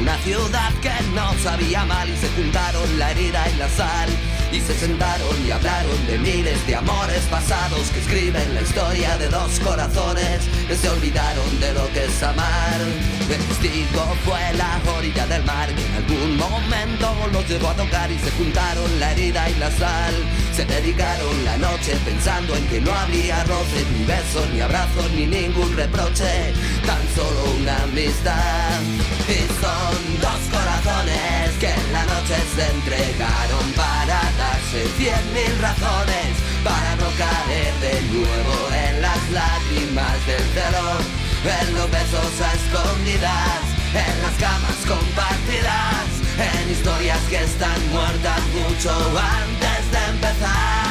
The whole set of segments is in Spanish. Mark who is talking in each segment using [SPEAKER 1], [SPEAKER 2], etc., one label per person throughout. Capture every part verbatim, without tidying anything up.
[SPEAKER 1] una ciudad que no sabía mal y se juntaron la herida y la sal y se sentaron y hablaron de miles de amores pasados que escriben la historia de dos corazones que se olvidaron de lo que es amar. El testigo fue la orilla del mar que en algún momento los llevó a tocar y se juntaron la herida y la sal. Se dedicaron la noche pensando en que no habría roces, ni besos, ni abrazos, ni ningún reproche, tan solo una amistad. Y son dos corazones que en la noche se entregaron para darse cien mil razones para no caer de nuevo en las lágrimas del cielo, en los besos a escondidas, en las camas compartidas, en historias que están muertas mucho antes de empezar.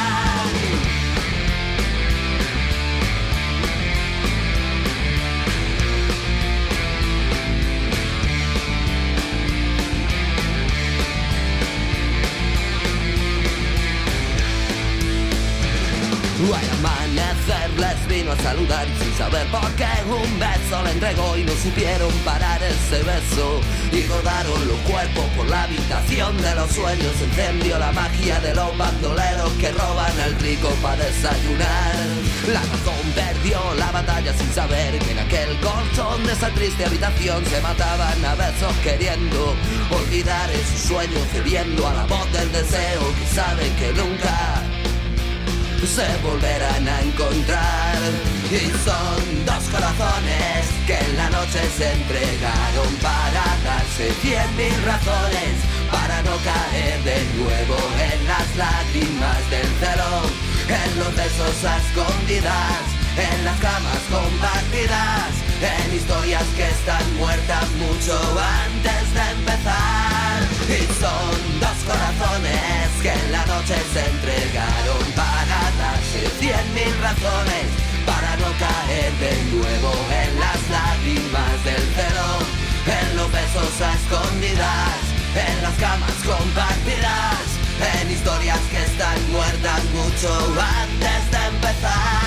[SPEAKER 1] Al amanecer les vino a saludar sin saber por qué un beso le entregó y no supieron parar ese beso y rodaron los cuerpos por la habitación de los sueños. Encendió la magia de los bandoleros que roban al rico para desayunar. La razón perdió la batalla sin saber que en aquel colchón de esa triste habitación se mataban a besos queriendo olvidar esos sueños, cediendo a la voz del deseo que saben que nunca se volverán a encontrar. Y son dos corazones que en la noche se entregaron para darse cien mil razones para no caer de nuevo en las lágrimas del celo, en los besos a escondidas, en las camas compartidas, en historias que están muertas mucho antes de empezar. Y son dos corazones que en la noche se entregaron para darse cien mil razones para no caer de nuevo en las lágrimas del celo, en los besos a escondidas, en las camas compartidas, en historias que están muertas mucho antes de empezar.